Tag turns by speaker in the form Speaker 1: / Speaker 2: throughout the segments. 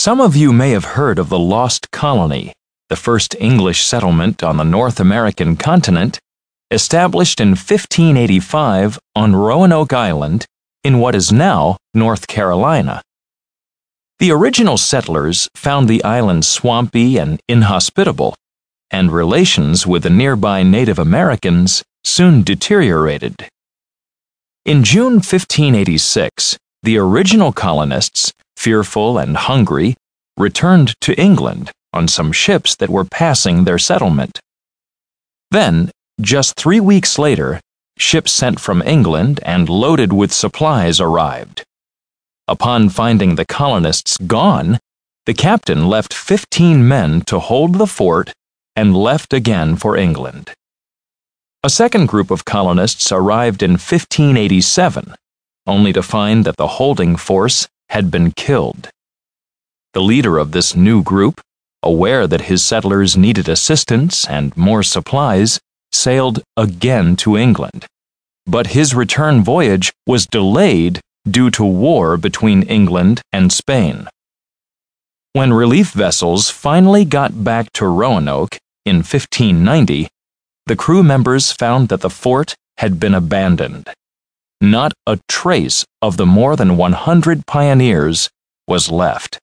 Speaker 1: Some of you may have heard of the Lost Colony, the first English settlement on the North American continent, established in 1585 on Roanoke Island in what is now North Carolina. The original settlers found the island swampy and inhospitable, and relations with the nearby Native Americans soon deteriorated. In June 1586, the original colonists, fearful and hungry, returned to England on some ships that were passing their settlement. Then, just 3 weeks later, ships sent from England and loaded with supplies arrived. Upon finding the colonists gone, the captain left 15 men to hold the fort and left again for England. A second group of colonists arrived in 1587, only to find that the holding force had been killed. The leader of this new group, aware that his settlers needed assistance and more supplies, sailed again to England. But his return voyage was delayed due to war between England and Spain. When relief vessels finally got back to Roanoke in 1590, the crew members found that the fort had been abandoned. Not a trace of the more than 100 pioneers was left.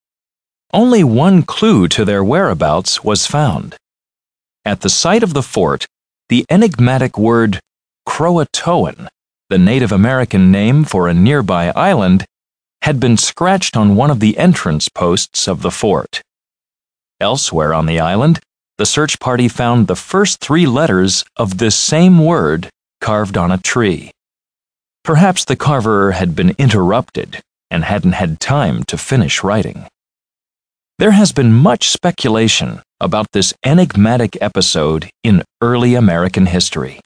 Speaker 1: Only one clue to their whereabouts was found. At the site of the fort, the enigmatic word Croatoan, the Native American name for a nearby island, had been scratched on one of the entrance posts of the fort. Elsewhere on the island, the search party found the first 3 letters of this same word carved on a tree. Perhaps the carver had been interrupted and hadn't had time to finish writing. There has been much speculation about this enigmatic episode in early American history.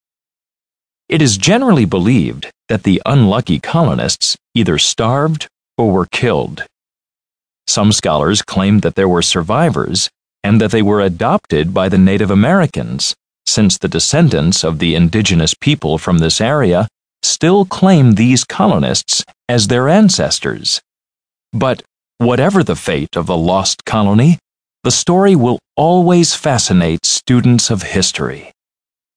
Speaker 1: It is generally believed that the unlucky colonists either starved or were killed. Some scholars claim that there were survivors and that they were adopted by the Native Americans, since the descendants of the indigenous people from this area still claim these colonists as their ancestors. But whatever the fate of the lost colony, the story will always fascinate students of history.